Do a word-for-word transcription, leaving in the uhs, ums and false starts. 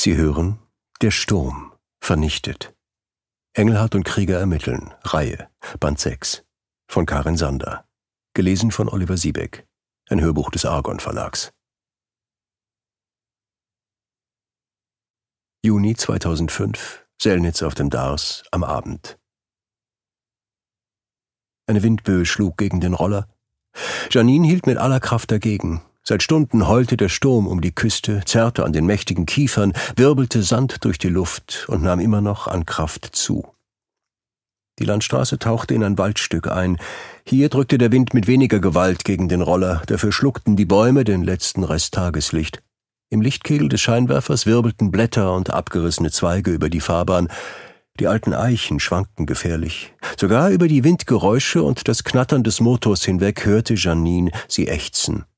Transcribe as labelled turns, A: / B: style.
A: Sie hören Der Sturm vernichtet. Engelhardt und Krieger ermitteln. Reihe. Band sechs. Von Karin Sander. Gelesen von Oliver Siebeck. Ein Hörbuch des Argon Verlags. Juni zweitausendfünf. Sellnitz auf dem Dars am Abend. Eine Windböe schlug gegen den Roller. Janine hielt mit aller Kraft dagegen. Seit Stunden heulte der Sturm um die Küste, zerrte an den mächtigen Kiefern, wirbelte Sand durch die Luft und nahm immer noch an Kraft zu. Die Landstraße tauchte in ein Waldstück ein. Hier drückte der Wind mit weniger Gewalt gegen den Roller, dafür schluckten die Bäume den letzten Rest Tageslicht. Im Lichtkegel des Scheinwerfers wirbelten Blätter und abgerissene Zweige über die Fahrbahn. Die alten Eichen schwankten gefährlich. Sogar über die Windgeräusche und das Knattern des Motors hinweg hörte Janine sie ächzen.